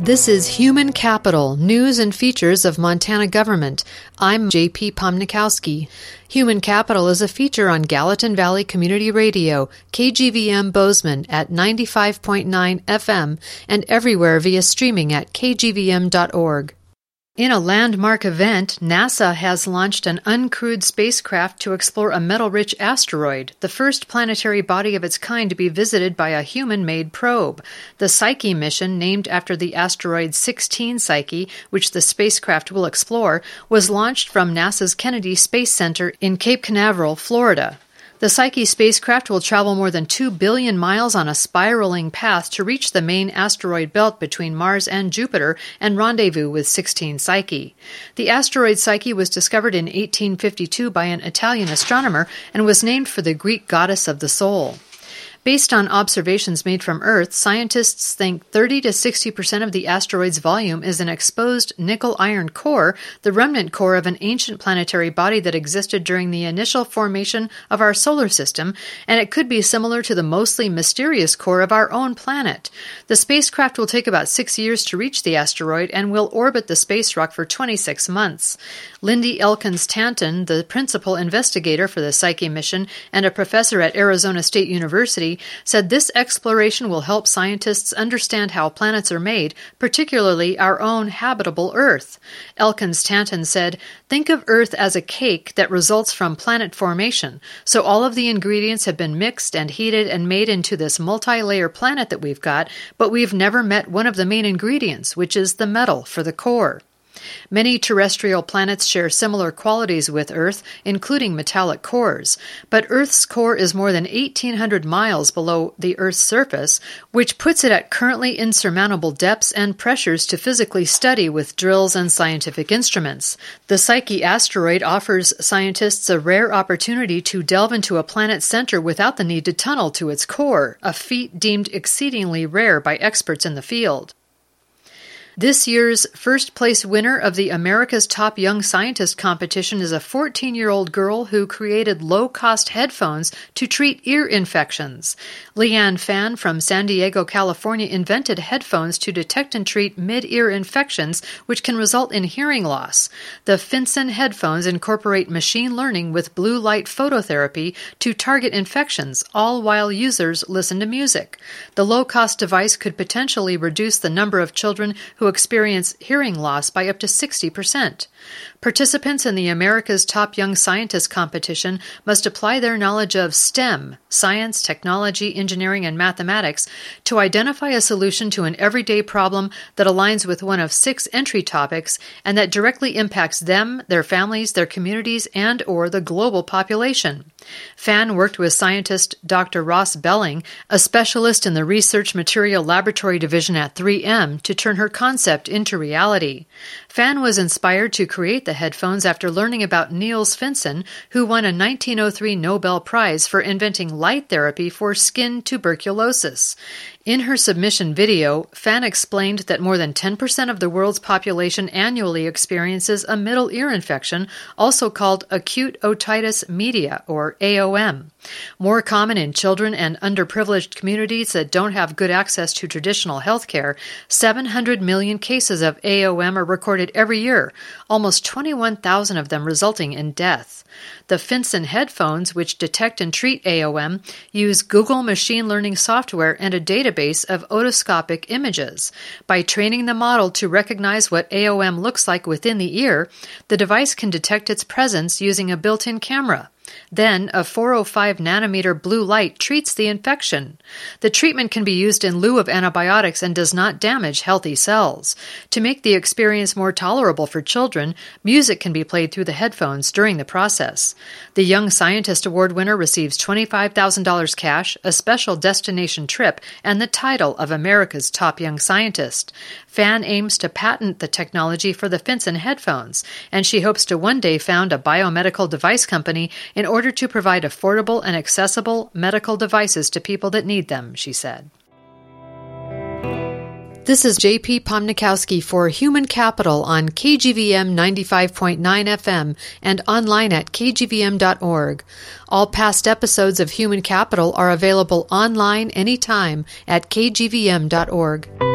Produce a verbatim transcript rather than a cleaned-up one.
This is Human Capital, News and Features of Montana Government. I'm J P Pomnikowski. Human Capital is a feature on Gallatin Valley Community Radio, K G V M Bozeman at ninety-five point nine F M and everywhere via streaming at k g v m dot org. In a landmark event, NASA has launched an uncrewed spacecraft to explore a metal-rich asteroid, the first planetary body of its kind to be visited by a human-made probe. The Psyche mission, named after the asteroid sixteen Psyche, which the spacecraft will explore, was launched from NASA's Kennedy Space Center in Cape Canaveral, Florida. The Psyche spacecraft will travel more than two billion miles on a spiraling path to reach the main asteroid belt between Mars and Jupiter and rendezvous with sixteen Psyche. The asteroid Psyche was discovered in eighteen fifty-two by an Italian astronomer and was named for the Greek goddess of the soul. Based on observations made from Earth, scientists think thirty to sixty percent of the asteroid's volume is an exposed nickel-iron core, the remnant core of an ancient planetary body that existed during the initial formation of our solar system, and it could be similar to the mostly mysterious core of our own planet. The spacecraft will take about six years to reach the asteroid and will orbit the space rock for twenty-six months. Lindy Elkins-Tanton, the principal investigator for the Psyche mission and a professor at Arizona State University, said this exploration will help scientists understand how planets are made, particularly our own habitable Earth. Elkins-Tanton said, "Think of Earth as a cake that results from planet formation. So all of the ingredients have been mixed and heated and made into this multi-layer planet that we've got, but we've never met one of the main ingredients, which is the metal for the core." Many terrestrial planets share similar qualities with Earth, including metallic cores, but Earth's core is more than eighteen hundred miles below the Earth's surface, which puts it at currently insurmountable depths and pressures to physically study with drills and scientific instruments. The Psyche asteroid offers scientists a rare opportunity to delve into a planet's center without the need to tunnel to its core, a feat deemed exceedingly rare by experts in the field. This year's first-place winner of the America's Top Young Scientist competition is a fourteen-year-old girl who created low-cost headphones to treat ear infections. Leanne Fan from San Diego, California, invented headphones to detect and treat mid-ear infections, which can result in hearing loss. The Finson headphones incorporate machine learning with blue light phototherapy to target infections, all while users listen to music. The low-cost device could potentially reduce the number of children who who experience hearing loss by up to sixty percent. Participants in the America's Top Young Scientist competition must apply their knowledge of STEM, science, technology, engineering, and mathematics, to identify a solution to an everyday problem that aligns with one of six entry topics and that directly impacts them, their families, their communities, and or the global population. Fan worked with scientist Doctor Ross Belling, a specialist in the Research Material Laboratory Division at three M, to turn her concept into reality. Fan was inspired to create the headphones after learning about Niels Finson, who won a nineteen oh three Nobel Prize for inventing light therapy for skin tuberculosis. In her submission video, Fan explained that more than ten percent of the world's population annually experiences a middle ear infection, also called acute otitis media, or A O M. More common in children and underprivileged communities that don't have good access to traditional health care, seven hundred million cases of A O M are recorded every year, almost twenty-one thousand of them resulting in death. The Finson headphones, which detect and treat A O M, use Google machine learning software and a database of otoscopic images. By training the model to recognize what A O M looks like within the ear, the device can detect its presence using a built-in camera. Then, a four oh five nanometer blue light treats the infection. The treatment can be used in lieu of antibiotics and does not damage healthy cells. To make the experience more tolerable for children, music can be played through the headphones during the process. The Young Scientist Award winner receives twenty-five thousand dollars cash, a special destination trip, and the title of America's Top Young Scientist. Fan aims to patent the technology for the Finson headphones, and she hopes to one day found a biomedical device company in order to provide affordable and accessible medical devices to people that need them, she said. This is J P Pomnikowski for Human Capital on K G V M ninety-five point nine F M and online at k g v m dot org. All past episodes of Human Capital are available online anytime at k g v m dot org.